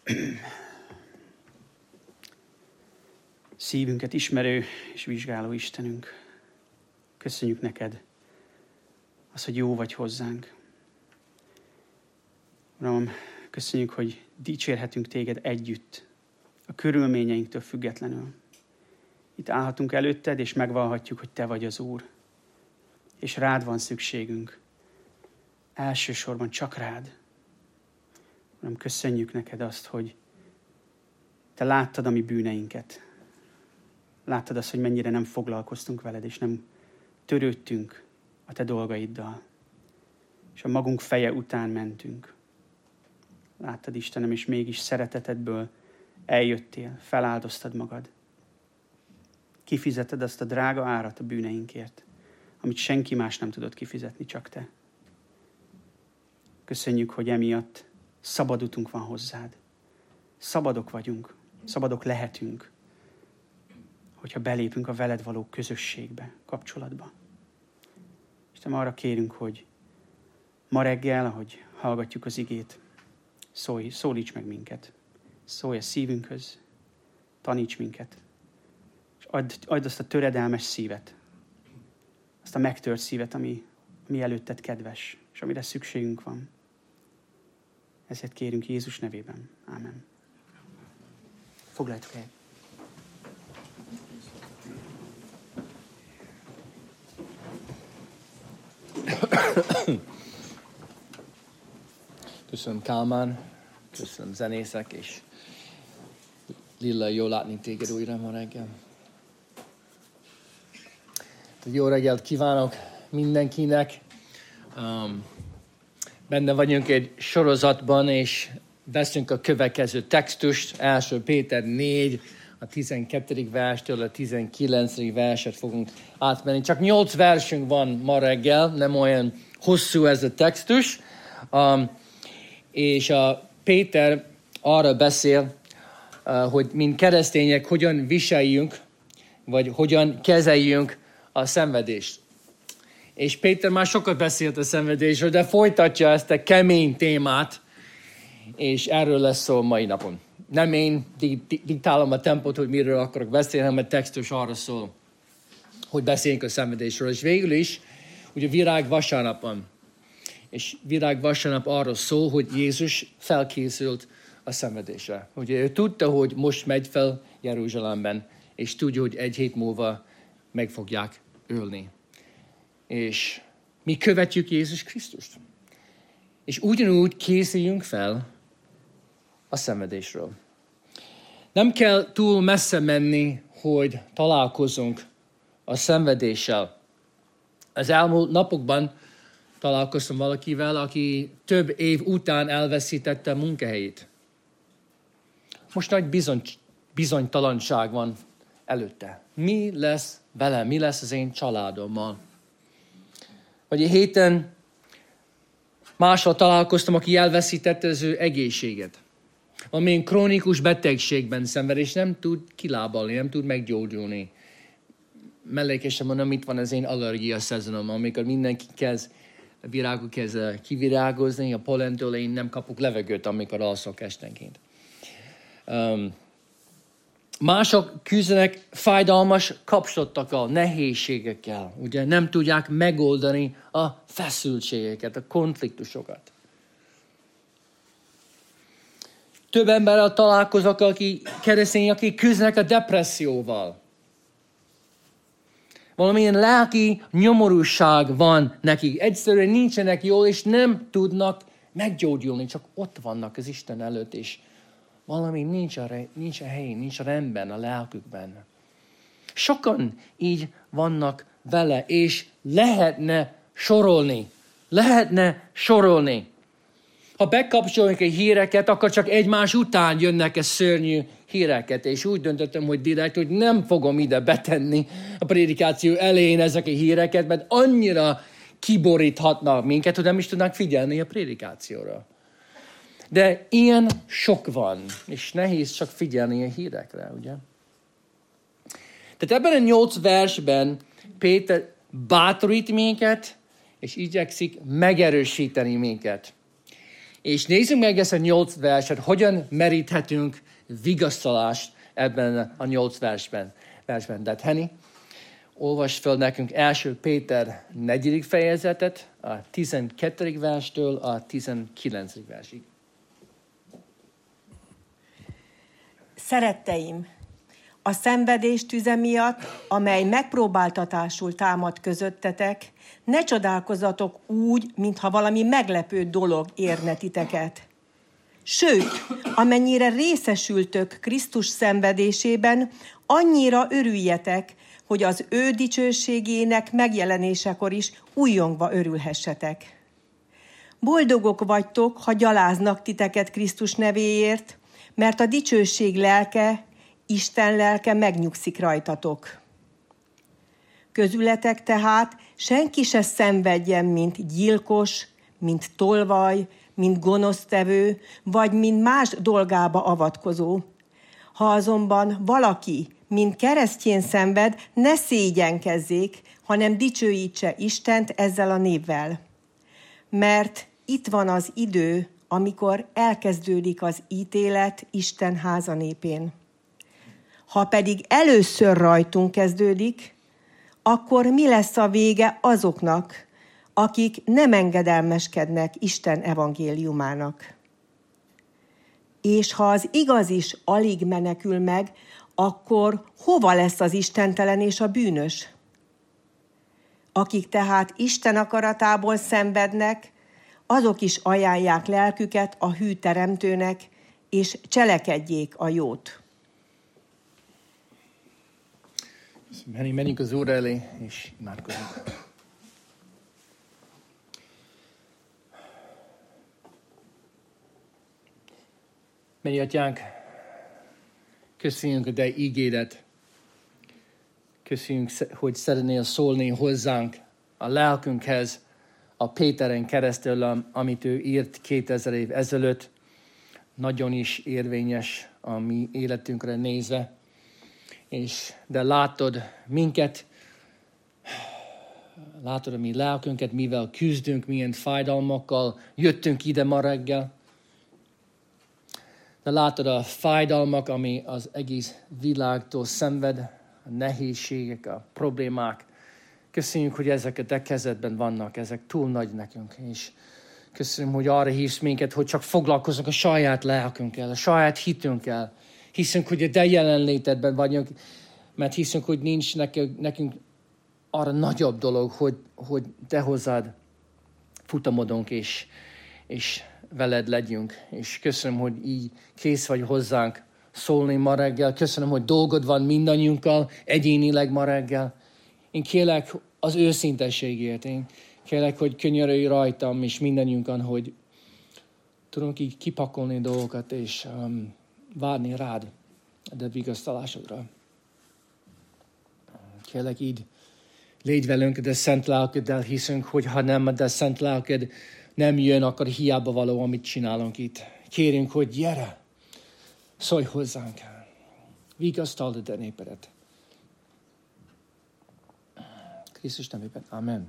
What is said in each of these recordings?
Szívünket ismerő és vizsgáló Istenünk, köszönjük neked az, hogy jó vagy hozzánk. Uram, köszönjük, hogy dicsérhetünk téged együtt, a körülményeinktől függetlenül. Itt állhatunk előtted, és megvallhatjuk, hogy te vagy az Úr. És rád van szükségünk. Elsősorban csak rád. Uram, köszönjük neked azt, hogy te láttad a mi bűneinket. Láttad azt, hogy mennyire nem foglalkoztunk veled, és nem törődtünk a te dolgaiddal. És a magunk feje után mentünk. Láttad, Istenem, és mégis szeretetedből eljöttél, feláldoztad magad. Kifizeted azt a drága árat a bűneinkért, amit senki más nem tudott kifizetni, csak te. Köszönjük, hogy emiatt szabad utunk van hozzád. Szabadok vagyunk, szabadok lehetünk, hogyha belépünk a veled való közösségbe, kapcsolatba. Istenem, arra kérünk, hogy ma reggel, ahogy hallgatjuk az igét, szólíts meg minket. Szólj a szívünkhöz, taníts minket, és add azt a töredelmes szívet, azt a megtört szívet, ami előtted kedves, és amire szükségünk van. Ezért kérünk Jézus nevében. Ámen. Foglaljatok helyet. Köszönöm, Kálmán, köszönöm, zenészek, és Lilla, jó látni téged újra ma reggel. Jó reggelt kívánok mindenkinek. Benne vagyunk egy sorozatban, és veszünk a következő textust, 1 Péter 4, a 12. verstől a 19. verset fogunk átmenni. Csak 8 versünk van ma reggel, nem olyan hosszú ez a textus. És a Péter arra beszél, hogy mint keresztények hogyan viseljünk, vagy hogyan kezeljünk a szenvedést. És Péter már sokat beszélt a szenvedésről, de folytatja ezt a kemény témát, és erről lesz szó mai napon. Nem én diktálom a tempót, hogy miről akarok beszélni, hanem a textus arra szól, hogy beszéljünk a szenvedésről. És végül is, ugye virág vasárnapon, és virág vasárnap arról szól, hogy Jézus felkészült a szenvedésre. Ugye ő tudta, hogy most megy fel Jeruzsálemben, és tudja, hogy 1 hét múlva meg fogják ölni. És mi követjük Jézus Krisztust. És ugyanúgy készüljünk fel a szenvedésről. Nem kell túl messze menni, hogy találkozunk a szenvedéssel. Az elmúlt napokban találkoztam valakivel, aki több év után elveszítette a munkahelyét. Most nagy bizonytalanság van előtte. Mi lesz velem, mi lesz az én családommal? Vagy egy héten mással találkoztam, aki elveszítette az ő egészséget. Amilyen krónikus betegségben szenved, és nem tud kilábalni, nem tud meggyógyulni. Mellékesen mondom, itt van az én allergia szezonom, amikor mindenki a virágok kezd kivirágozni, a pollentől én nem kapok levegőt, amikor alszok estenként. Mások küzdenek fájdalmas kapcsolatokkal, nehézségekkel. Ugye nem tudják megoldani a feszültségeket, a konfliktusokat. Több emberrel találkozok, akik küzdenek a depresszióval. Valamilyen lelki nyomorúság van nekik. Egyszerűen nincsenek jól, és nem tudnak meggyógyulni. Csak ott vannak az Isten előtt, és valami nincs a helyén, nincs a rendben a lelkükben. Sokan így vannak vele, és lehetne sorolni. Ha bekapcsoljuk a híreket, akkor csak egymás után jönnek a szörnyű híreket. És úgy döntöttem, hogy direkt, hogy nem fogom ide betenni a prédikáció elején ezek a híreket, mert annyira kiboríthatnak minket, hogy nem is tudnak figyelni a prédikációra. De ilyen sok van, és nehéz csak figyelni a hírekre, ugye? Tehát ebben a 8 versben Péter bátorít minket, és igyekszik megerősíteni minket. És nézzük meg ezt a 8 verset, hogyan meríthetünk vigasztalást ebben a 8 versben. De Henny, olvasd fel nekünk 1 Péter 4. fejezetet, a 12. verstől a 19. versig. Szeretteim, a szenvedés tüze miatt, amely megpróbáltatásul támad közöttetek, ne csodálkozzatok úgy, mintha valami meglepő dolog érne titeket. Sőt, amennyire részesültök Krisztus szenvedésében, annyira örüljetek, hogy az ő dicsőségének megjelenésekor is újjongva örülhessetek. Boldogok vagytok, ha gyaláznak titeket Krisztus nevéért, mert a dicsőség lelke, Isten lelke megnyugszik rajtatok. Közületek tehát senki se szenvedjen, mint gyilkos, mint tolvaj, mint gonosztevő, vagy mint más dolgába avatkozó. Ha azonban valaki, mint keresztjén szenved, ne szégyenkezzék, hanem dicsőítse Istent ezzel a névvel. Mert itt van az idő, amikor elkezdődik az ítélet Isten háza népén. Ha pedig először rajtunk kezdődik, akkor mi lesz a vége azoknak, akik nem engedelmeskednek Isten evangéliumának? És ha az igaz is alig menekül meg, akkor hova lesz az istentelen és a bűnös? Akik tehát Isten akaratából szenvednek, azok is ajánlják lelküket a hű teremtőnek, és cselekedjék a jót. Menjünk az Úr elé, és imádkozunk. Menj, Atyánk, köszönjük a Te ígédet. Köszönjük, hogy szeretnél szólni hozzánk, a lelkünkhez, a Péteren keresztül, amit ő írt 2000 év ezelőtt. Nagyon is érvényes a mi életünkre nézve. De látod minket, látod a mi lelkünket, mivel küzdünk, milyen fájdalmakkal jöttünk ide ma reggel. De látod a fájdalmak, ami az egész világtól szenved, a nehézségek, a problémák. Köszönjük, hogy ezek a te kezedben vannak, ezek túl nagy nekünk. És köszönöm, hogy arra hívsz minket, hogy csak foglalkozunk a saját lelkünkkel, a saját hitünkkel. Hiszünk, hogy a te jelenlétedben vagyunk, mert hiszünk, hogy nincs nekünk arra nagyobb dolog, hogy te hozzád futamodunk, és veled legyünk. És köszönöm, hogy így kész vagy hozzánk szólni ma reggel. Köszönöm, hogy dolgod van mindannyiunkkal, egyénileg ma reggel. Én kérlek az őszintességért. Én kérlek, hogy könyörülj rajtam, és mindannyiunkon, hogy tudunk így kipakolni dolgokat, és várni rád, de vigasztalásodra. Kérlek így, légy velünk, de szent lelkeddel hiszünk, hogy ha nem, de szent lelked nem jön, akkor hiába való, amit csinálunk itt. Kérünk, hogy gyere, szólj hozzánk. Vigasztald a te népedet. Krisztus nevében. Amen.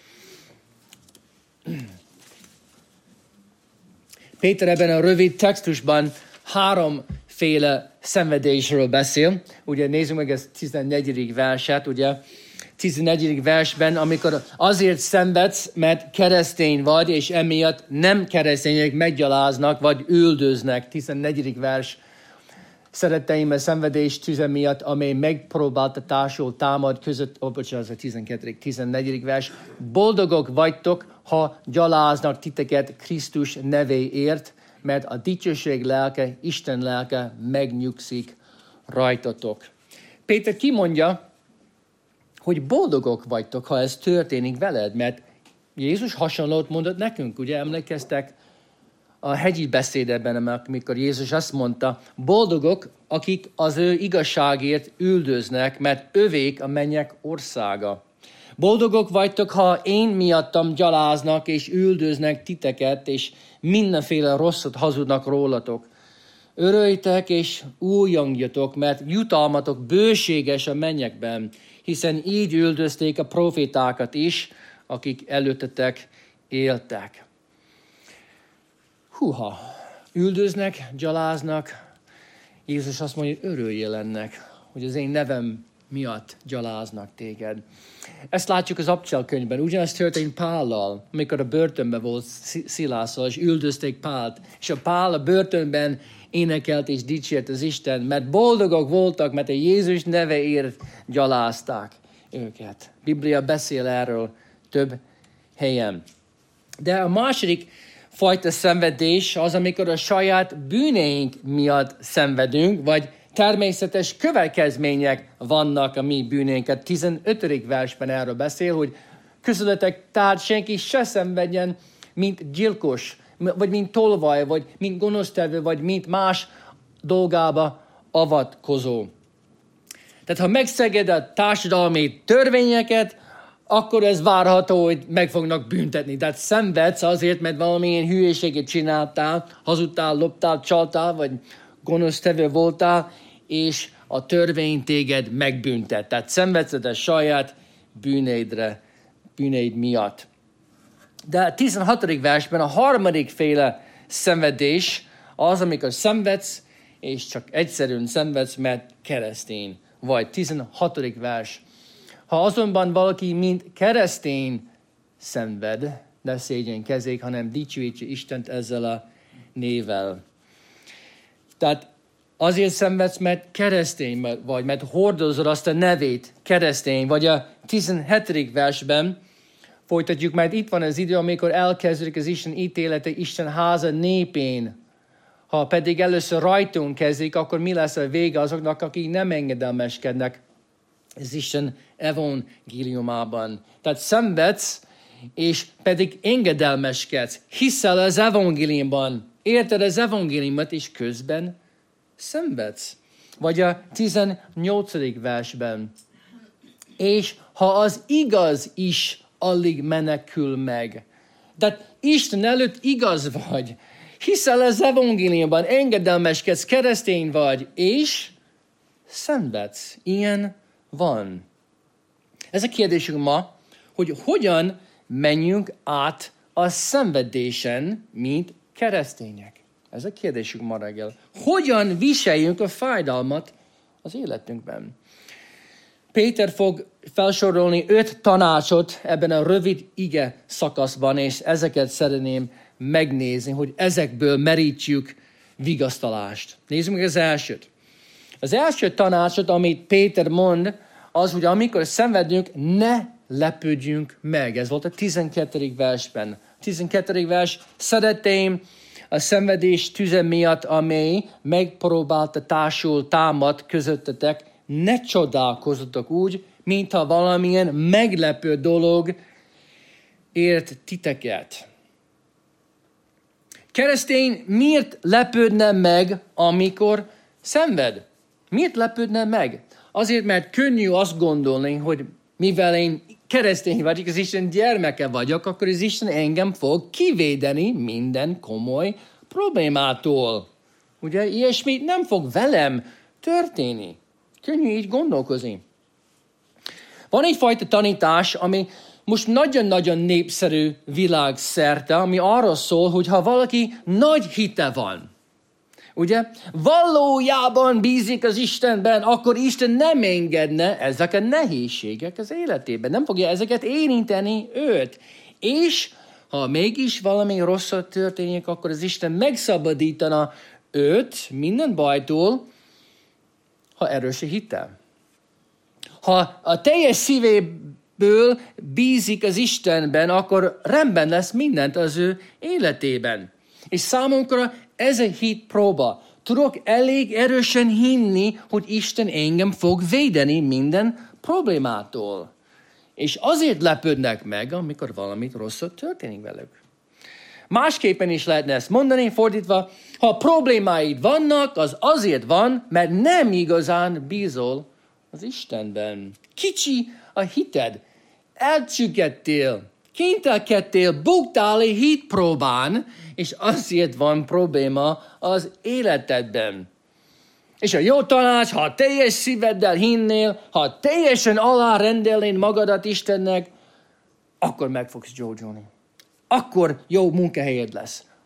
Péter ebben a rövid textusban 3-féle szenvedésről beszél. Ugye nézzük meg ezt 14. verset, ugye 14. versben, amikor azért szenvedsz, mert keresztény vagy, és emiatt nem keresztények meggyaláznak, vagy üldöznek. 14. vers. Szeretteim, a szenvedés tüze miatt, amely megpróbáltatásul támad között, bocsánat, a 14. vers. Boldogok vagytok, ha gyaláznak titeket Krisztus nevéért, mert a dicsőség lelke, Isten lelke megnyugszik rajtatok. Péter kimondja, hogy boldogok vagytok, ha ez történik veled, mert Jézus hasonlót mondott nekünk, ugye emlékeztek a hegyi beszédben, amikor Jézus azt mondta, boldogok, akik az ő igazságért üldöznek, mert övék a mennyek országa. Boldogok vagytok, ha én miattam gyaláznak és üldöznek titeket, és mindenféle rosszat hazudnak rólatok. Öröljtek és újjongjatok, mert jutalmatok bőséges a mennyekben, hiszen így üldözték a profétákat is, akik előttetek éltek. Húha, üldöznek, gyaláznak. Jézus azt mondja, hogy örüljél ennek, hogy az én nevem miatt gyaláznak téged. Ezt látjuk az Abcsel könyvben. Ugyanezt történt Pállal, amikor a börtönben volt Szilásszal, és üldözték Pált. És a Pál a börtönben énekelt és dicsért az Isten, mert boldogok voltak, mert a Jézus neveért gyalázták őket. Biblia beszél erről több helyen. De a második fajta szenvedés az, amikor a saját bűneink miatt szenvedünk, vagy természetes következmények vannak a mi bűnénket. 15. versben erről beszél, hogy közületek tehát senki se szenvedjen, mint gyilkos, vagy mint tolvaj, vagy mint gonosztevő, vagy mint más dolgába avatkozó. Tehát ha megszeged a társadalmi törvényeket, akkor ez várható, hogy meg fognak büntetni. Tehát szenvedsz azért, mert valamilyen hülyeséget csináltál, hazudtál, loptál, csaltál, vagy gonosztevő voltál, és a törvény téged megbüntet. Tehát szenvedsz a saját bűneid miatt. De a 16. versben a harmadik féle szenvedés az, amikor szenvedsz, és csak egyszerűen szenvedsz, mert keresztény vagy. 16. vers. Ha azonban valaki mint keresztény szenved, ne szégyenkezzék, hanem dicsőítse Istent ezzel a névvel. Tehát azért szenvedsz, mert keresztény vagy, mert hordozod azt a nevét, keresztény. Vagy a 17. versben folytatjuk, mert itt van az idő, amikor elkezdődik az Isten ítélete Isten háza népén. Ha pedig először rajtunk kezdik, akkor mi lesz a vége azoknak, akik nem engedelmeskednek az Isten evangéliumában. Tehát szenvedsz, és pedig engedelmeskedsz. Hiszel az evangéliumban, érted az evangéliumot, és közben szenvedsz. Vagy a 18. versben. És ha az igaz is alig menekül meg. Tehát Isten előtt igaz vagy. Hiszel az evangéliumban, engedelmeskedsz, keresztény vagy, és szenvedsz. Ilyen van. Ez a kérdésünk ma, hogy hogyan menjünk át a szenvedésen, mint keresztények. Ez a kérdésünk ma reggel. Hogyan viseljünk a fájdalmat az életünkben? Péter fog felsorolni 5 tanácsot ebben a rövid ige szakaszban, és ezeket szeretném megnézni, hogy ezekből merítsük vigasztalást. Nézzük meg az elsőt. Az első tanácsot, amit Péter mond, az, hogy amikor szenvedünk, ne lepődjünk meg. Ez volt a 12. versben. 12. vers, szereteim, a szenvedés tüze miatt, amely megpróbáltatásul támad közöttetek, ne csodálkozzatok úgy, mintha valamilyen meglepő dolog ért titeket. Keresztény miért lepődne meg, amikor szenved? Miért lepődne meg? Azért, mert könnyű azt gondolni, hogy mivel én keresztény vagyok, az Isten gyermeke vagyok, akkor az Isten engem fog kivédeni minden komoly problémától. Ugye, ilyesmi nem fog velem történni. Könnyű így gondolkozni. Van egyfajta tanítás, ami most nagyon-nagyon népszerű világszerte, ami arról szól, hogy ha valaki nagy hite van, ugye, valójában bízik az Istenben, akkor Isten nem engedne ezek a nehézségek az életében. Nem fogja ezeket érinteni őt. És ha mégis valami rosszat történik, akkor az Isten megszabadítana őt minden bajtól, ha erős a hite. Ha a teljes szívéből bízik az Istenben, akkor rendben lesz mindent az ő életében. És számunkra ez a hit próba. Tudok elég erősen hinni, hogy Isten engem fog védeni minden problémától. És azért lepődnek meg, amikor valamit rosszat történik velük. Másképpen is lehetne ezt mondani, fordítva, ha problémáid vannak, az azért van, mert nem igazán bízol az Istenben. Kicsi a hited, elcsüggedtél, kénytelkedtél, buktál egy hitpróbán, és azért van probléma az életedben. És a jó tanács, ha teljes szíveddel hinnél, ha teljesen alárendelnéd magadat Istennek, akkor meg fogsz gyógyulni. Akkor jó munkahelyed lesz.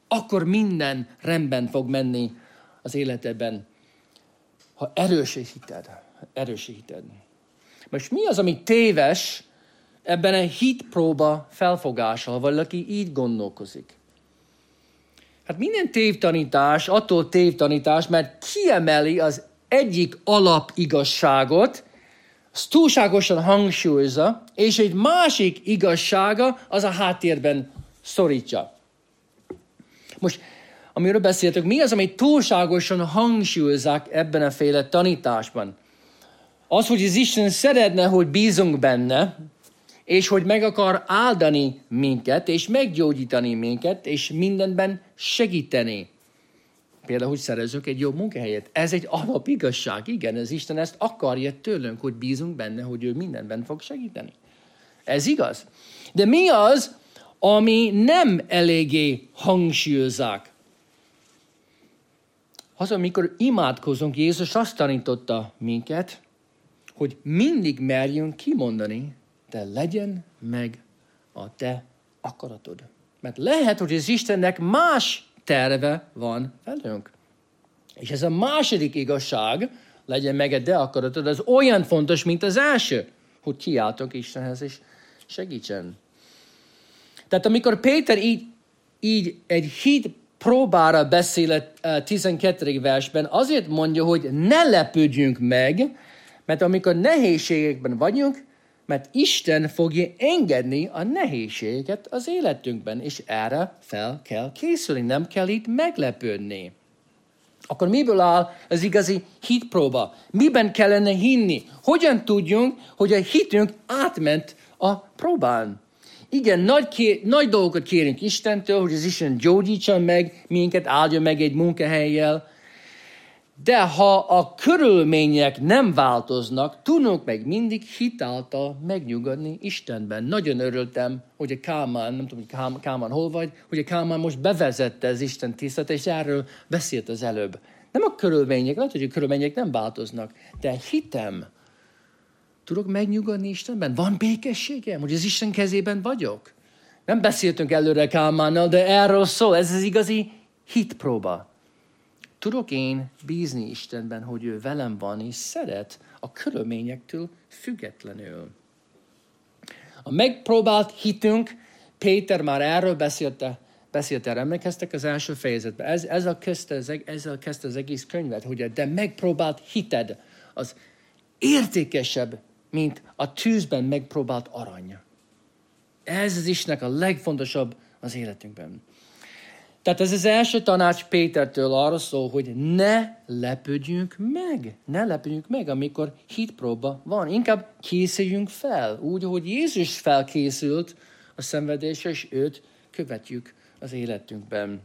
akkor minden rendben fog menni az életedben. Ha erős a hited. Most mi az, ami téves ebben a hitpróba felfogással, ha valaki így gondolkozik? Hát minden tévtanítás, attól tévtanítás, mert kiemeli az egyik alapigazságot, az túlságosan hangsúlyozza, és egy másik igazsága az a háttérben szorítja. Most, amiről beszéltük, mi az, amit túlságosan hangsúlyozzák ebben a féle tanításban? Az, hogy az Isten szeretne, hogy bízunk benne, és hogy meg akar áldani minket, és meggyógyítani minket, és mindenben segíteni. Például, hogy szerezzük egy jobb munkahelyet. Ez egy alapigazság. Igen, az Isten ezt akarja tőlünk, hogy bízunk benne, hogy ő mindenben fog segíteni. Ez igaz. De mi az, ami nem eléggé hangsúlyozzák? Az, amikor imádkozunk, Jézus azt tanította minket, hogy mindig merjünk kimondani, de legyen meg a te akaratod. Mert lehet, hogy az Istennek más terve van velünk. És ez a második igazság, legyen meg a te akaratod, az olyan fontos, mint az első, hogy kiáltok Istenhez és segítsen. Tehát amikor Péter így egy hit próbára beszél a 12. versben, azért mondja, hogy ne lepődjünk meg, mert amikor nehézségekben vagyunk, mert Isten fogja engedni a nehézségeket az életünkben, és erre fel kell készülni, nem kell itt meglepődni. Akkor miből áll az igazi hitpróba? Miben kellene hinni? Hogyan tudjunk, hogy a hitünk átment a próbán? Igen, nagy dolgokat kérünk Istentől, hogy az Isten gyógyítson meg minket, áldja meg egy munkahellyel. De ha a körülmények nem változnak, tudunk meg mindig hit által megnyugodni Istenben. Nagyon örültem, hogy a Kálmán, nem tudom, hogy Kálmán hol vagy, hogy a Kálmán most bevezette az Isten tiszteletet, és erről beszélt az előbb. Nem a körülmények, lehet, hogy a körülmények nem változnak, de hitem. Tudok megnyugodni Istenben? Van békességem, hogy az Isten kezében vagyok? Nem beszéltünk előre Kálmánnal, de erről szól, ez az igazi hitpróba. Tudok én bízni Istenben, hogy ő velem van, és szeret a körülményektől függetlenül. A megpróbált hitünk, Péter már erről beszélt erről, emlékeztek az első fejezetben. Ezzel kezdte az egész könyvet, hogy de megpróbált hited az értékesebb, mint a tűzben megpróbált arany. Ez az Istennek a legfontosabb az életünkben. Tehát ez az első tanács Pétertől arra szól, hogy ne lepődjünk meg, amikor hitpróba van. Inkább készüljünk fel, úgy, hogy Jézus felkészült a szenvedésre, és őt követjük az életünkben.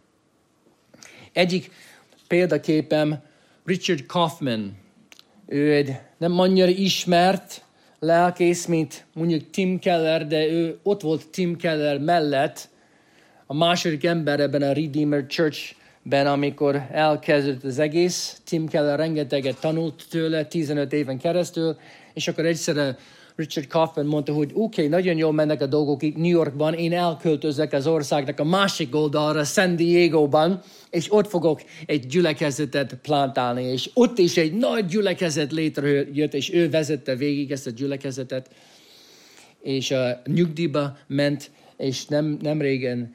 Egyik példaképem Richard Kaufman. Ő egy nem annyira ismert lelkész, mint mondjuk Tim Keller, de ő ott volt Tim Keller mellett, a második ember ebben a Redeemer Church-ben, amikor elkezdődött az egész. Tim Keller rengeteget tanult tőle 15 éven keresztül, és akkor egyszerre Richard Kaufman mondta, hogy oké, nagyon jól mennek a dolgok itt New Yorkban, én elköltözök az országnak a másik oldalra, San Diego-ban, és ott fogok egy gyülekezetet plantálni, és ott is egy nagy gyülekezet létrejött, és ő vezette végig ezt a gyülekezetet, és nyugdíjba ment, és nem régen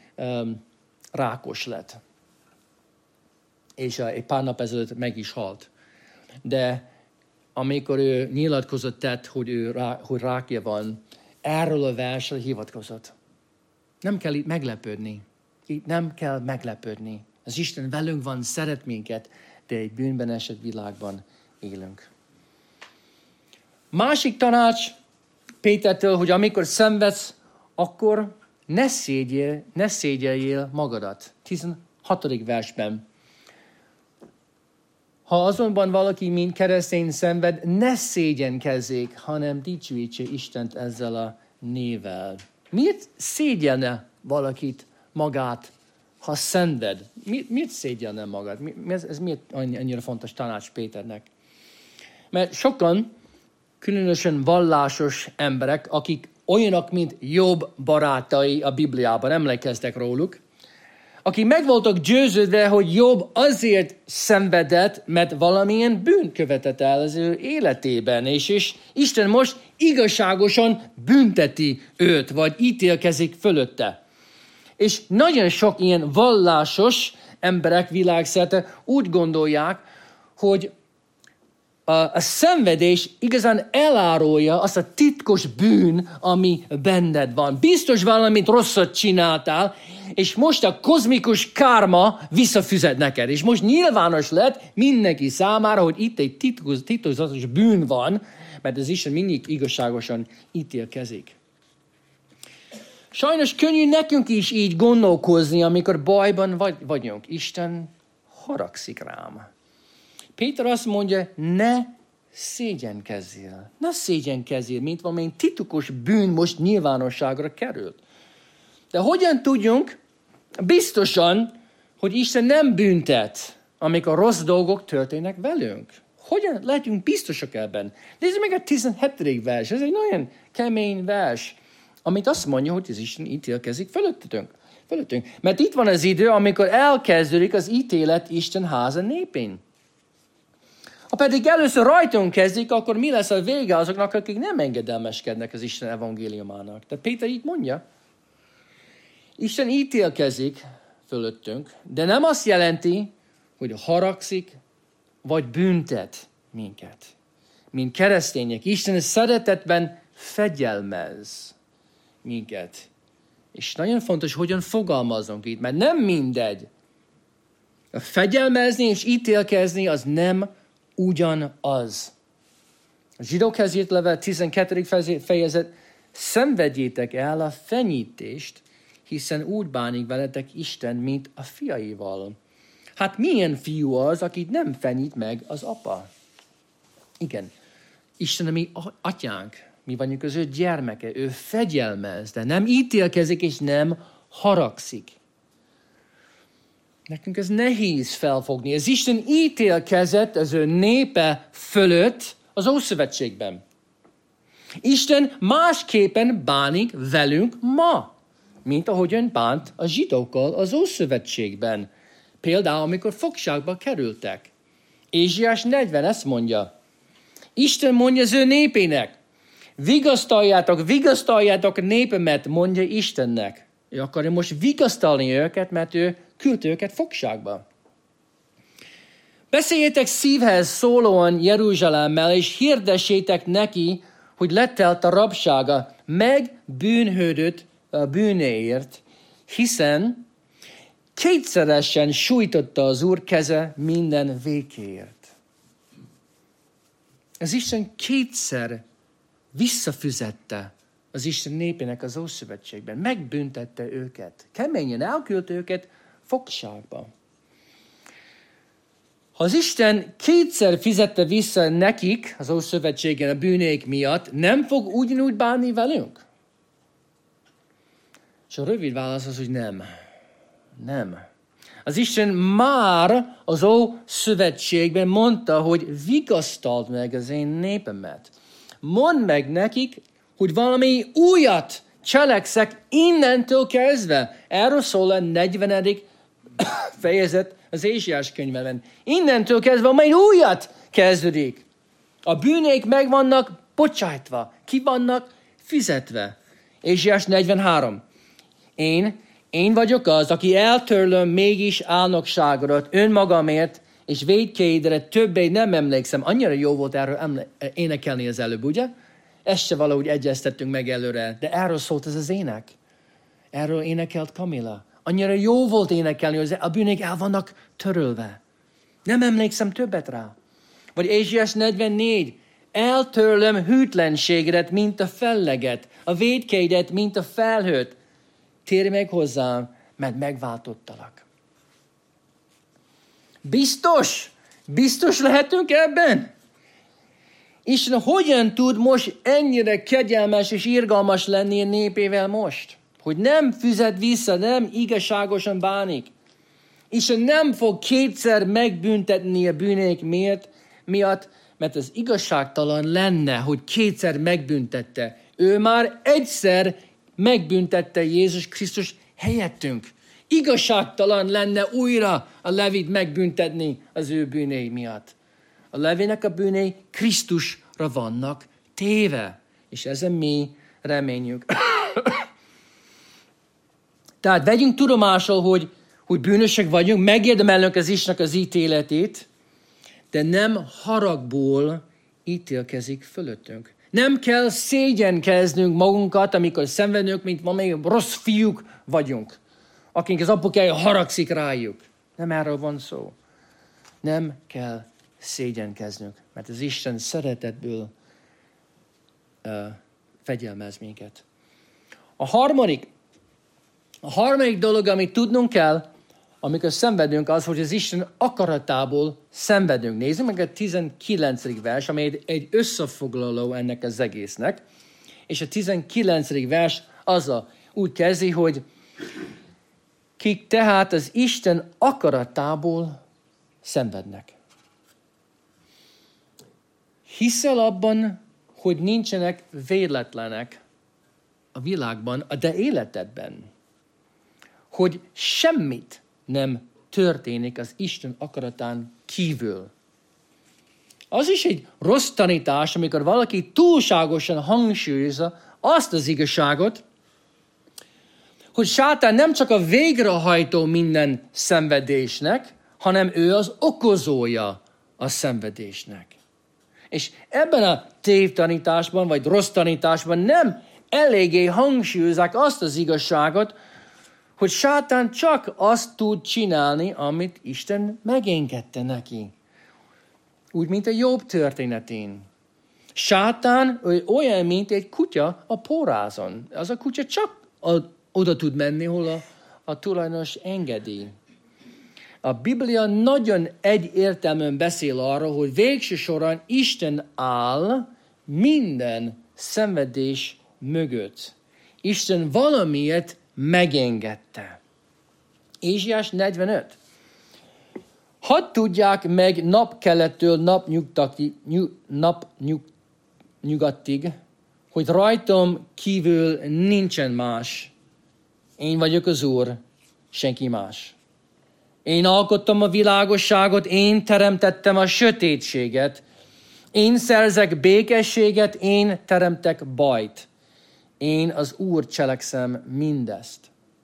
rákos lett. És egy pár nap ezelőtt meg is halt. De amikor ő nyilatkozott tett, hogy rákja van, erről a versről hivatkozott. Nem kell itt meglepődni. Itt nem kell meglepődni. Az Isten velünk van, szeret minket, de egy bűnben esett világban élünk. Másik tanács Pétertől, hogy amikor szenvedsz, akkor ne szégyeljél magadat. 16. versben. Ha azonban valaki, mint keresztény szenved, ne szégyenkezzék, hanem dicsőítse Istent ezzel a névvel. Miért szégyelne valakit magát, ha szenved? Miért szégyelne magát? Ez miért annyira fontos tanács Péternek? Mert sokan, különösen vallásos emberek, akik olyanok, mint Jobb barátai a Bibliában, emlékeztek róluk, akik meg voltak győződve, hogy Jobb azért szenvedett, mert valamilyen bűnt követett el az ő életében, és Isten most igazságosan bünteti őt, vagy ítélkezik fölötte. És nagyon sok ilyen vallásos emberek világszerte úgy gondolják, hogy a szenvedés igazán elárulja azt a titkos bűn, ami benned van. Biztos valamit rosszat csináltál, és most a kozmikus kárma visszafizet neked. És most nyilvános lett mindenki számára, hogy itt egy titkozatos bűn van, mert az Isten mindig igazságosan ítélkezik. Sajnos könnyű nekünk is így gondolkozni, amikor bajban vagyunk. Isten haragszik rám. Péter azt mondja, ne szégyenkezzél. Ne szégyenkezzél, mint valamilyen titkos bűn most nyilvánosságra került. De hogyan tudjunk biztosan, hogy Isten nem büntet, amikor rossz dolgok történnek velünk? Hogyan lehetünk biztosak ebben? Nézzük meg a 17. vers. Ez egy nagyon kemény vers, amit azt mondja, hogy az Isten ítélkezik fölöttünk. Mert itt van az idő, amikor elkezdődik az ítélet Isten háza népén. Ha pedig először rajtunk kezdik, akkor mi lesz a vége azoknak, akik nem engedelmeskednek az Isten evangéliumának? Tehát Péter így mondja, Isten ítélkezik fölöttünk, de nem azt jelenti, hogy haragszik, vagy büntet minket. Mint keresztények, Isten szeretetben fegyelmez minket. És nagyon fontos, hogyan fogalmazunk itt, mert nem mindegy. A fegyelmezni és ítélkezni az nem ugyanaz. A Zsidókhoz írt levél 12. fejezet, szenvedjétek el a fenyítést, hiszen úgy bánik veletek Isten, mint a fiaival. Hát milyen fiú az, akit nem fenyít meg az apa? Igen, Isten a mi atyánk, mi vagyunk az ő gyermeke, ő fegyelmez, de nem ítélkezik és nem haragszik. Nekünk ez nehéz felfogni. Az Isten ítélkezett az ő népe fölött az Ószövetségben. Isten másképpen bánik velünk ma, mint ahogyan bánt a zsidókkal az Ószövetségben. Például, amikor fogságba kerültek. Ézsaiás 40 ezt mondja. Isten mondja az ő népének, vigasztaljátok népemet, mondja Istennek. Ő akarja most vigasztalni őket, mert ő küldte őket fogságba. Beszéljétek szívhez szólóan Jeruzsálemmel, és hirdessétek neki, hogy letelt a rabsága, megbűnhődött a bűnéért, hiszen kétszeresen sújtotta az Úr keze minden vékéért. Az Isten kétszer visszafizette az Isten népének az Ószövetségben. Megbüntette őket. Keményen elküldte őket fogságba. Ha az Isten kétszer fizette vissza nekik az Ószövetségen a bűnék miatt, nem fog ugyanúgy bánni velünk? És a rövid válasz az, hogy nem. Nem. Az Isten már az Ószövetségben mondta, hogy vigasztald meg az én népemet. Mondd meg nekik, hogy valami újat cselekszek innentől kezdve. Erről szól a 40. fejezet az Ézsaiás könyvben. Innentől kezdve valami újat kezdődik. A bűnék meg vannak bocsájtva, ki vannak fizetve. Ézsaiás 43. Én vagyok az, aki eltörlöm mégis álnokságodat önmagamért, és vétkeidre többé nem emlékszem. Annyira jó volt erről énekelni az előbb, ugye? Ezt se valahogy egyeztettünk meg előre, de erről szólt ez az ének. Erről énekelt Kamila. Annyira jó volt énekelni, hogy a bűnék el vannak törölve. Nem emlékszem többet rá. Vagy Ézsaiás 44. Eltörlöm hűtlenségedet, mint a felleget, a vétkeidet, mint a felhőt. Térj meg hozzám, mert megváltottalak. Biztos lehetünk ebben? Isten hogyan tud most ennyire kegyelmes és irgalmas lenni a népével most? Hogy nem fizet vissza, nem igazságosan bánik. Isten nem fog kétszer megbüntetni a bűnék miatt, mert az igazságtalan lenne, hogy kétszer megbüntette. Ő már egyszer megbüntette Jézus Krisztus helyettünk. igazságtalan lenne újra a Levit megbüntetni az ő bűnei miatt. A Levinek a bűnei Krisztusra vannak téve, és ezen mi reményünk. Tehát vegyünk tudomásul, hogy bűnösek vagyunk, megérdemelünk az Istennek az ítéletét, de nem haragból ítélkezik fölöttünk. Nem kell szégyenkeznünk magunkat, amikor szenvedünk, mint valami rossz fiúk vagyunk, akik az apukája haragszik rájuk. Nem erről van szó. Nem kell szégyenkeznünk, mert az Isten szeretetből fegyelmez minket. A harmadik dolog, amit tudnunk kell, amikor szenvedünk, az, hogy az Isten akaratából szenvedünk. Nézzük meg a 19. vers, ami egy összefoglaló ennek az egésznek. És a 19. vers azzal úgy kezdi, hogy kik tehát az Isten akaratából szenvednek. Hiszel abban, hogy nincsenek véletlenek a világban, a te életedben. Hogy semmit nem történik az Isten akaratán kívül. Az is egy rossz tanítás, amikor valaki túlságosan hangsúlyozza azt az igazságot, hogy sátán nem csak a végrehajtó minden szenvedésnek, hanem ő az okozója a szenvedésnek. És ebben a tévtanításban, vagy rossz tanításban nem eléggé hangsúlyozzák azt az igazságot, hogy sátán csak azt tud csinálni, amit Isten megengedte neki. Úgy, mint a Jobb történetén. Sátán olyan, mint egy kutya a pórázon. Az a kutya csak oda tud menni, hol a tulajdonos engedi. A Biblia nagyon egyértelműen beszél arról, hogy végső soron Isten áll minden szenvedés mögött. Isten valamiért megengedte. Ézsaiás 45. Hadd tudják meg napkelettől napnyugatig, hogy rajtam kívül nincsen más. Én vagyok az Úr, senki más. Én alkottam a világosságot, én teremtettem a sötétséget, én szerzek békességet, én teremtek bajt. Én az Úr cselekszem mindezt.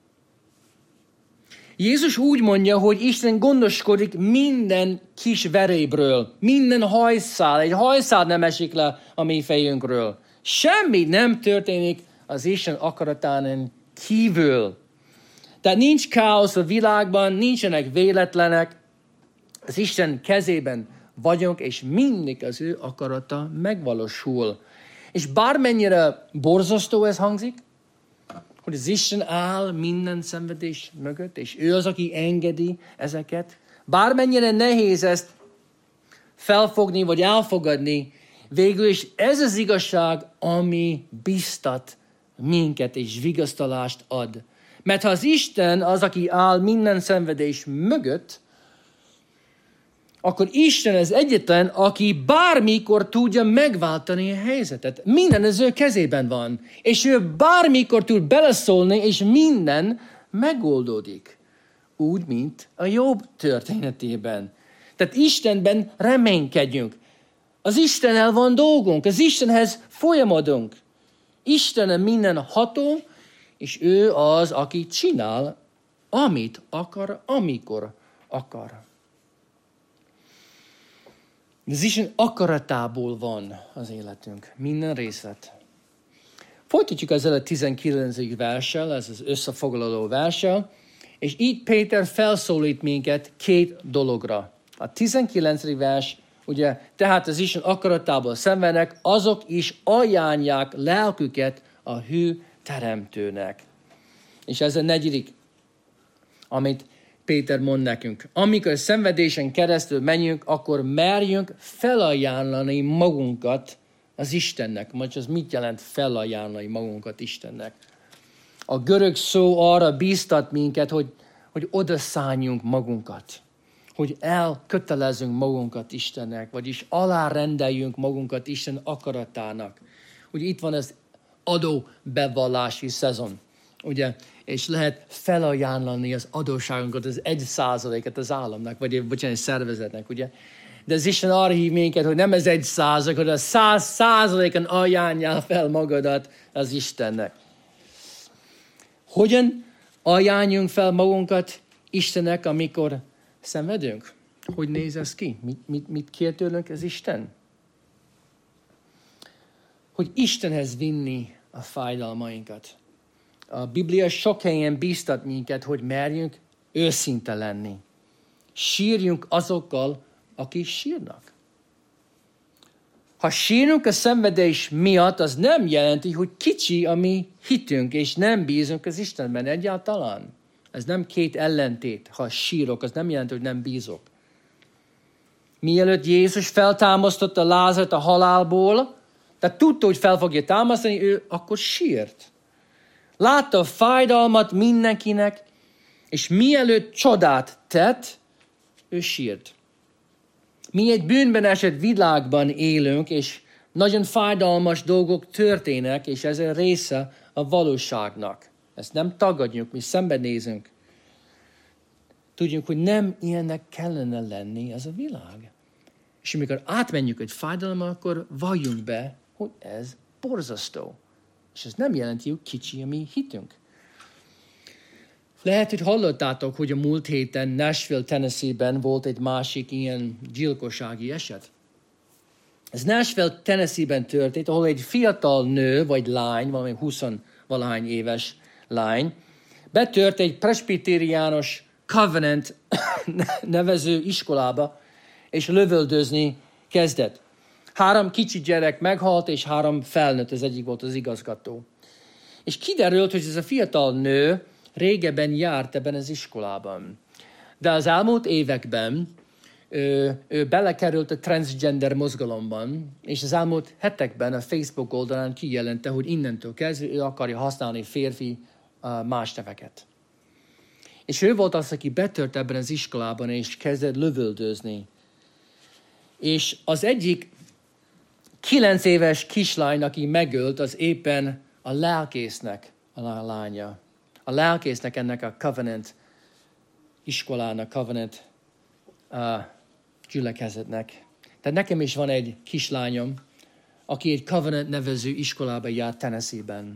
Jézus úgy mondja, hogy Isten gondoskodik minden kis verébről, minden hajszál. Egy hajszál nem esik le a mi fejünkről. Semmi nem történik az Isten akaratán kívül. Tehát nincs káosz a világban, nincsenek véletlenek. Az Isten kezében vagyunk, és mindig az ő akarata megvalósul. És bármennyire borzasztó ez hangzik, hogy az Isten áll minden szenvedés mögött, és ő az, aki engedi ezeket. Bármennyire nehéz ezt felfogni, vagy elfogadni, végül is ez az igazság, ami biztat minket, és vigasztalást ad. Mert ha az Isten az, aki áll minden szenvedés mögött, akkor Isten az egyetlen, aki bármikor tudja megváltani a helyzetet. Minden az ő kezében van. És ő bármikor tud beleszólni, és minden megoldódik. Úgy, mint a Jobb történetében. Tehát Istenben reménykedjünk. Az Istennel van dolgunk, az Istenhez folyamodunk. Isten minden ható, és ő az, aki csinál, amit akar, amikor akar. Az Isten akaratából van az életünk, minden részlet. Folytatjuk ezzel a 19. verssel, ez az összefoglaló verssel, és így Péter felszólít minket két dologra. A 19. vers, ugye, tehát az Isten akaratából szenvednek, azok is ajánlják lelküket a hű teremtőnek. És ez a negyedik, amit Péter mond nekünk. Amikor szenvedésen keresztül menjünk, akkor merjünk felajánlani magunkat az Istennek. Most az mit jelent felajánlani magunkat Istennek? A görög szó arra bíztat minket, hogy odaszálljunk magunkat. Hogy elkötelezzünk magunkat Istennek, vagyis alárendeljünk magunkat Isten akaratának. Ugye itt van az adóbevallási szezon. ugye, és lehet felajánlani az adósságunkat, az 1%-et az államnak, vagy egy szervezetnek, ugye. De az Isten arra hív minket, hogy nem ez 1%, hanem 100%-en ajánljál fel magadat az Istennek. Hogyan ajánljunk fel magunkat Istennek, amikor szenvedünk? Hogy néz ez ki? Mit kér tőlünk az Isten? Hogy Istenhez vinni a fájdalmainkat. A Biblia sok helyen bíztat minket, hogy merjünk őszinte lenni. Sírjunk azokkal, akik sírnak. Ha sírunk a szenvedés miatt, az nem jelenti, hogy kicsi a mi hitünk, és nem bízunk az Istenben egyáltalán. Ez nem két ellentét. Ha sírok, az nem jelenti, hogy nem bízok. Mielőtt Jézus feltámasztotta Lázart a halálból, tehát tudta, hogy fel fogja támasztani, ő akkor sírt. Látta a fájdalmat mindenkinek, és mielőtt csodát tett, ő sírt. Mi egy bűnben esett világban élünk, és nagyon fájdalmas dolgok történnek, és ez a része a valóságnak. Ezt nem tagadjuk, mi szembenézünk. Tudjuk, hogy nem ilyennek kellene lenni ez a világ. És amikor átmenjük egy fájdalommal, akkor valljunk be, hogy ez borzasztó. És ez nem jelenti, hogy kicsi a mi hitünk. Lehet, hogy hallottátok, hogy a múlt héten Nashville, Tennessee-ben volt egy másik ilyen gyilkossági eset. Ez Nashville, Tennessee-ben történt, ahol egy fiatal nő, vagy lány, valami 20-valahány éves lány, betört egy presbiteriánus Covenant nevező iskolába, és lövöldözni kezdett. 3 kicsi gyerek meghalt, és 3 felnőtt, az egyik volt az igazgató. És kiderült, hogy ez a fiatal nő régebben járt ebben az iskolában. De az elmúlt években ő belekerült a transgender mozgalomban, és az elmúlt hetekben a Facebook oldalán kijelente, hogy innentől kezdve ő akarja használni férfi más neveket. És ő volt az, aki betört ebben az iskolában, és kezdett lövöldözni. És az egyik 9 éves kislány, aki megölt, az éppen a lelkésznek a lánya. A lelkésznek ennek a Covenant iskolának, Covenant gyülekezetnek. Tehát nekem is van egy kislányom, aki egy Covenant nevező iskolába járt Tennessee-ben.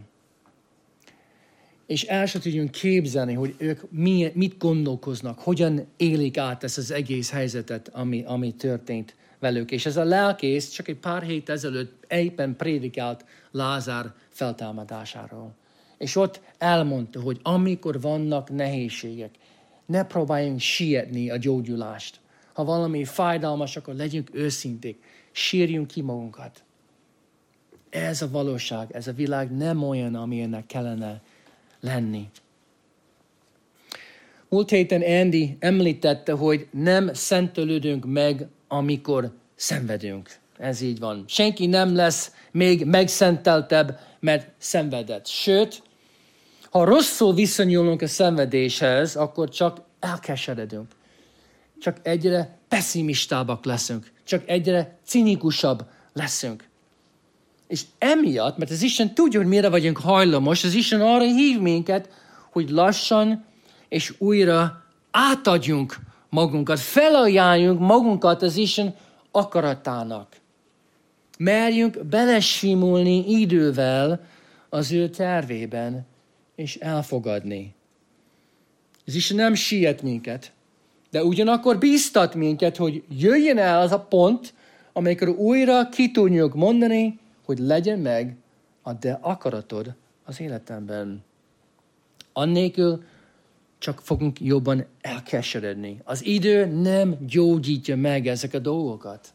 És el sem tudjunk képzelni, hogy ők mit gondolkoznak, hogyan élik át ezt az egész helyzetet, ami történt velük. És ez a lelkész csak egy pár hét ezelőtt éppen prédikált Lázár feltámadásáról. És ott elmondta, hogy amikor vannak nehézségek, ne próbáljunk sietni a gyógyulást. Ha valami fájdalmas, akkor legyünk őszinték, sírjunk ki magunkat. Ez a valóság, ez a világ nem olyan, amilyennek kellene lenni. Múlt héten Andy említette, hogy nem szentelődünk meg, amikor szenvedünk. Ez így van. Senki nem lesz még megszenteltebb, mert szenvedett. Sőt, ha rosszul viszonyulunk a szenvedéshez, akkor csak elkeseredünk. Csak egyre pessimistábbak leszünk. Csak egyre cinikusabb leszünk. És emiatt, mert az Isten tudja, hogy mire vagyunk hajlamos, az Isten arra hív minket, hogy lassan és újra átadjunk magunkat, felajánljunk magunkat az Isten akaratának. Merjünk belesimulni idővel az ő tervében, és elfogadni. Az Isten nem siet minket, de ugyanakkor bíztat minket, hogy jöjjön el az a pont, amikor újra ki tudjuk mondani, hogy legyen meg a te akaratod az életemben. Annélkül csak fogunk jobban elkeseredni. Az idő nem gyógyítja meg ezek a dolgokat.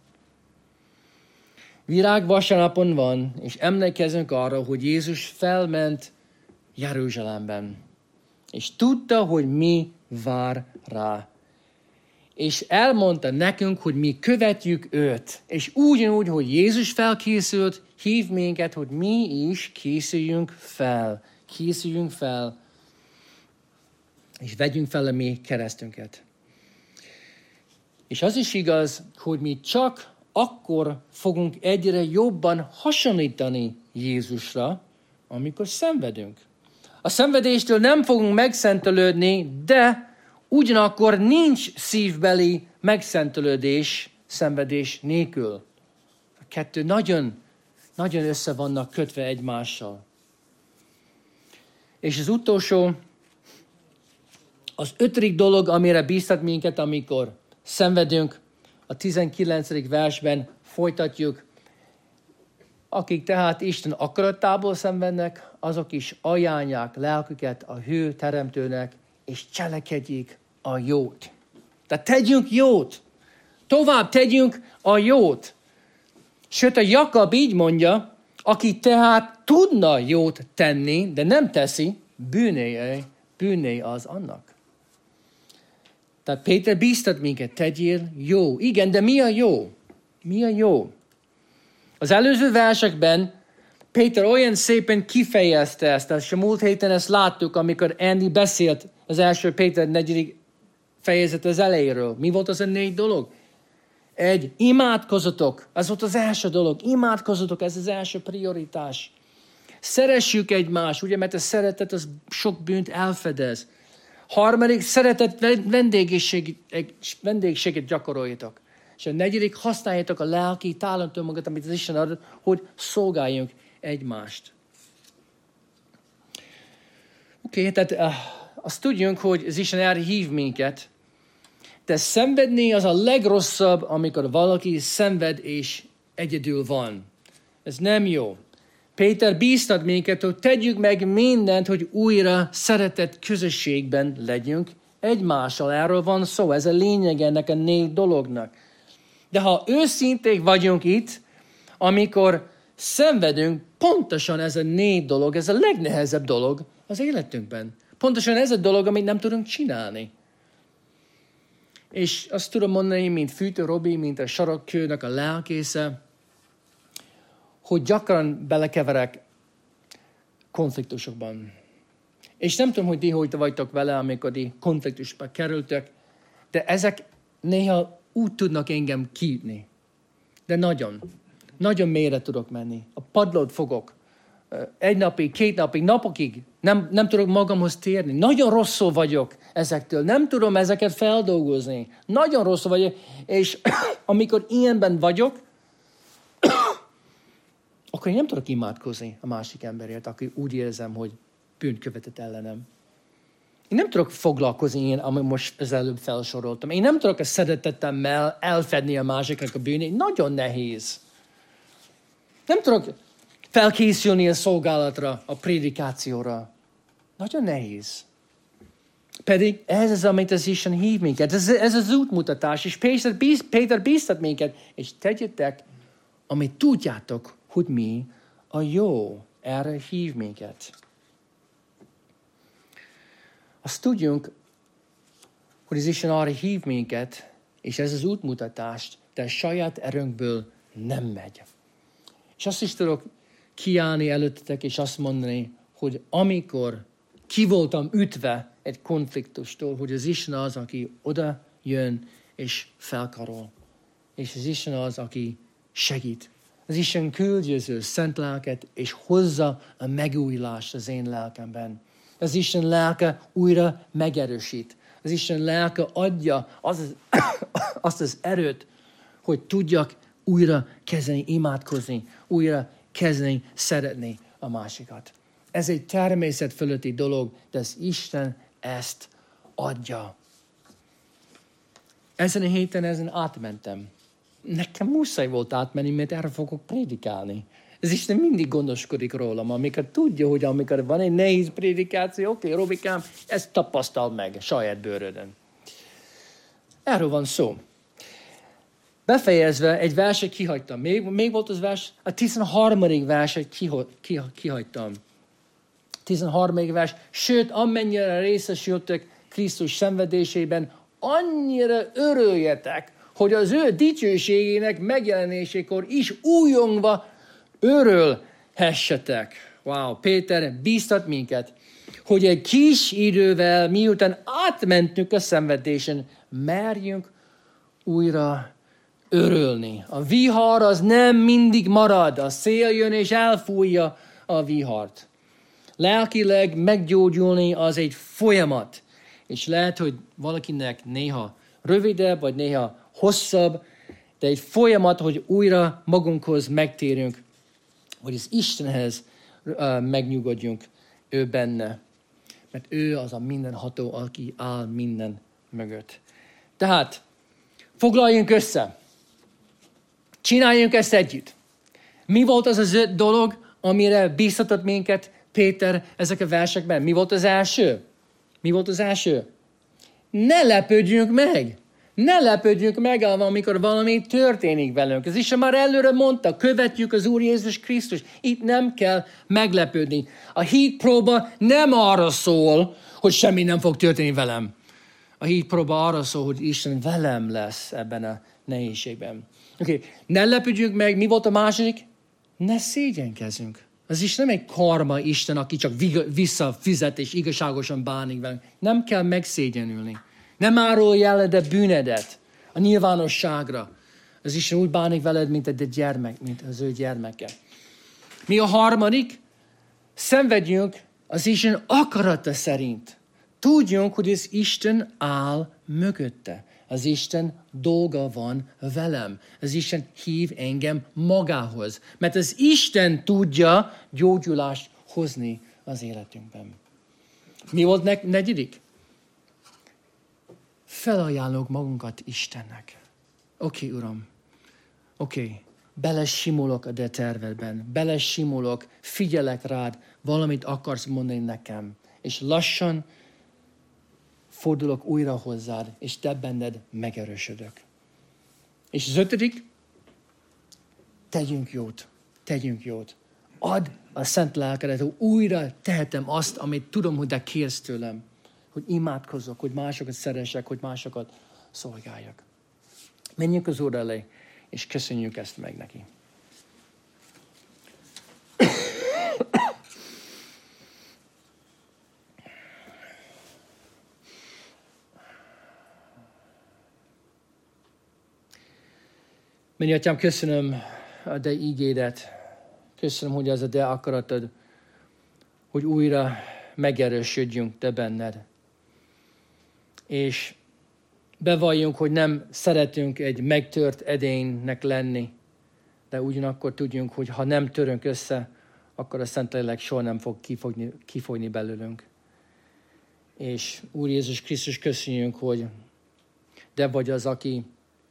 Virágvasárnapon van, és emlékezünk arra, hogy Jézus felment Jeruzsálemben. És tudta, hogy mi vár rá. És elmondta nekünk, hogy mi követjük őt. És ugyanúgy, hogy Jézus felkészült, hív minket, hogy mi is készüljünk fel. Készüljünk fel, és vegyünk fel a mi keresztünket. És az is igaz, hogy mi csak akkor fogunk egyre jobban hasonlítani Jézusra, amikor szenvedünk. A szenvedéstől nem fogunk megszentelődni, de ugyanakkor nincs szívbeli megszentelődés szenvedés nélkül. A kettő nagyon össze vannak kötve egymással. És az utolsó, az 5. dolog, amire bíztat minket, amikor szenvedünk, a 19. versben folytatjuk. Akik tehát Isten akaratából szenvednek, azok is ajánlják lelküket a hű teremtőnek, és cselekedjék a jót. Tehát tegyünk jót. Tovább tegyünk a jót. Sőt, a Jakab így mondja, aki tehát tudna jót tenni, de nem teszi, bűné az annak. Tehát Péter bíztat minket, tegyél jó. Igen, de mi a jó? Mi a jó? Az előző versekben Péter olyan szépen kifejezte ezt, és a múlt héten ezt láttuk, amikor Andy beszélt az első Péter 4. fejezet az elejéről. Mi volt az a 4 dolog? Imádkozzatok. Ez volt az első dolog. Imádkozzatok, ez az első prioritás. Szeressük egymást, ugye, mert a szeretet az sok bűnt elfedez. 3. szeretet vendégséget gyakoroljatok. És a 4. használjátok a lelki talentumokat, amit az Isten adott, hogy szolgáljunk egymást. Oké, tehát azt tudjunk, hogy az Isten erre hív minket, de szenvedni az a legrosszabb, amikor valaki szenved és egyedül van. Ez nem jó. Péter bíztat minket, hogy tegyük meg mindent, hogy újra szeretett közösségben legyünk egymással. Erről van szó, ez a lényeg ennek a 4 dolognak. De ha őszinték vagyunk itt, amikor szenvedünk, pontosan ez a 4 dolog, ez a legnehezebb dolog az életünkben. Pontosan ez a dolog, amit nem tudunk csinálni. És azt tudom mondani, mint Fűtő Robi, mint a sarokkőnek a lelkésze, hogy gyakran belekeverek konfliktusokban. És nem tudom, hogy te vagytok vele, amikor konfliktusba kerültök, de ezek néha úgy tudnak engem kiütni. De nagyon mélyre tudok menni. A padlót fogok. 1 napig, 2 napig, napokig nem tudok magamhoz térni. Nagyon rosszul vagyok ezektől. Nem tudom ezeket feldolgozni. Nagyon rosszul vagyok. És amikor ilyenben vagyok, akkor én nem tudok imádkozni a másik emberért, aki úgy érzem, hogy bűnt követett ellenem. Én nem tudok foglalkozni ilyen, amit most az előbb felsoroltam. Én nem tudok a szeretetemmel elfedni a másiknak a bűnét. Nagyon nehéz. Nem tudok felkészülni a szolgálatra, a prédikációra. Nagyon nehéz. Pedig ez az, amit az Isten hív minket. Ez az útmutatás. És Péter bíztat minket. És tegyetek, amit tudjátok, hogy mi a jó. Erre hív minket. Azt tudjunk, hogy az Isten arra hív minket, és ez az útmutatást, de a saját erőnkből nem megy. És azt is tudok kiállni előttetek, és azt mondani, hogy amikor ki voltam ütve egy konfliktustól, hogy az Isten az, aki oda jön és felkarol. És az Isten az, aki segít. Az Isten küldje az ő szent lelket, és hozza a megújulást az én lelkemben. Az Isten lelke újra megerősít. Az Isten lelke adja azt az erőt, hogy tudjak újra kezdeni imádkozni, újra kezdeni szeretni a másikat. Ez egy természet fölötti dolog, de az Isten ezt adja. Ezen a héten átmentem. Nekem muszáj volt átmenni, mert erre fogok prédikálni. Az Isten mindig gondoskodik rólam, amikor tudja, hogy amikor van egy nehéz prédikáció, oké, Robikám, ezt tapasztal meg saját bőrödön. Erről van szó. Befejezve egy verset kihagytam. Még volt az vers? A 13. verset kihagytam. 13. vers. Sőt, amennyire részesültök Krisztus szenvedésében, annyira örüljetek, hogy az ő dicsőségének megjelenésekor is újongva örülhessetek. Wow, Péter bíztat minket, hogy egy kis idővel, miután átmentünk a szenvedésen, merjünk újra örülni. A vihar az nem mindig marad, a szél jön és elfújja a vihart. Lelkileg meggyógyulni az egy folyamat. És lehet, hogy valakinek néha rövidebb, vagy néha hosszabb, de egy folyamat, hogy újra magunkhoz megtérünk, hogy az Istenhez megnyugodjunk ő benne. Mert ő az a mindenható, aki áll minden mögött. Tehát foglaljunk össze. Csináljunk ezt együtt. Mi volt az az 5 dolog, amire bíztatott minket Péter ezek a versekben? Mi volt az első? Mi volt az első? Ne lepődjünk meg! Ne lepődjünk meg, amikor valami történik velünk. Az Isten már előre mondta, követjük az Úr Jézus Krisztus. Itt nem kell meglepődni. A hídpróba nem arra szól, hogy semmi nem fog történni velem. A hídpróba arra szól, hogy Isten velem lesz ebben a nehézségben. Okay. Ne lepődjünk meg. Mi volt a második? Ne szégyenkezzünk. Az Isten nem egy karma Isten, aki csak visszafizet és igazságosan bánik velünk. Nem kell megszégyenülni. Nem árulj el a bűnedet a nyilvánosságra. Az Isten úgy bánik veled, mint egy gyermek, mint az ő gyermeke. Mi a harmadik? Szenvedjünk az Isten akarata szerint. Tudjunk, hogy az Isten áll mögötte. Az Isten dolga van velem. Az Isten hív engem magához. Mert az Isten tudja gyógyulást hozni az életünkben. Mi volt negyedik? Felajánlok magunkat Istennek. Oké, Uram. Oké. Belesimulok a te tervedben. Belesimulok, figyelek rád, valamit akarsz mondani nekem. És lassan fordulok újra hozzád, és te benned megerősödök. És az 5. Tegyünk jót. Tegyünk jót. Add a szent lelkedet, hogy újra tehetem azt, amit tudom, hogy te kérsz tőlem. Hogy imádkozzak, hogy másokat szeressek, hogy másokat szolgáljak. Menjünk az Úr elé, és köszönjük ezt meg neki. Menj, Atyám, köszönöm a te ígédet. Köszönöm, hogy az a te akaratod, hogy újra megerősödjünk te benned. És bevalljunk, hogy nem szeretünk egy megtört edénynek lenni, de ugyanakkor tudjunk, hogy ha nem törünk össze, akkor a Szentlélek soha nem fog kifogyni belőlünk. És Úr Jézus Krisztus, köszönjünk, hogy te vagy az, aki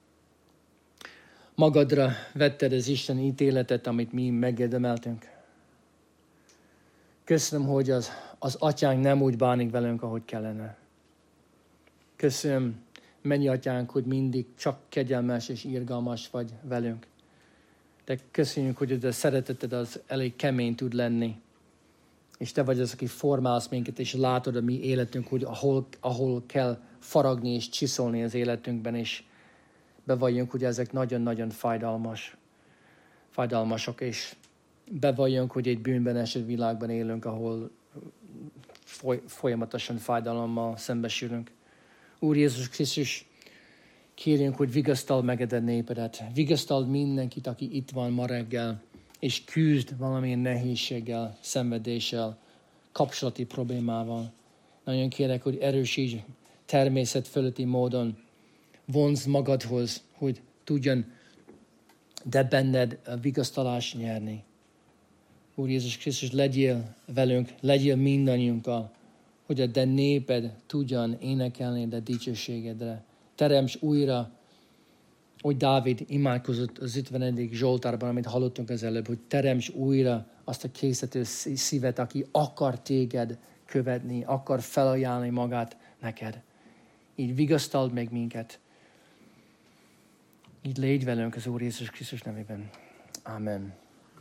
magadra vetted az Isten ítéletet, amit mi megérdemeltünk. Köszönöm, hogy az Atyánk nem úgy bánik velünk, ahogy kellene. Köszönöm, mennyi Atyánk, hogy mindig csak kegyelmes és irgalmas vagy velünk. De köszönjük, hogy a szereteted az elég kemény tud lenni. És te vagy az, aki formálsz minket, és látod a mi életünk, hogy ahol kell faragni és csiszolni az életünkben, és bevalljunk, hogy ezek nagyon-nagyon fájdalmasok, és bevalljunk, hogy egy bűnben esett világban élünk, ahol folyamatosan fájdalommal szembesülünk. Úr Jézus Krisztus, kérjünk, hogy vigasztald meg a népedet. Vigasztald mindenkit, aki itt van ma reggel, és küzd valamilyen nehézséggel, szenvedéssel, kapcsolati problémával. Nagyon kérek, hogy erősíts természet fölötti módon, vonzd magadhoz, hogy tudjon de benned a vigasztalást nyerni. Úr Jézus Krisztus, legyél velünk, legyél mindannyiunkkal, hogy a te néped tudjon énekelni a dicsőségedre. Teremts újra, hogy Dávid imádkozott az 50. Zsoltárban, amit hallottunk az előbb, hogy teremts újra azt a készítő szívet, aki akar téged követni, akar felajánlni magát neked. Így vigasztald meg minket. Így légy velünk az Úr Jézus Krisztus nevében. Amen.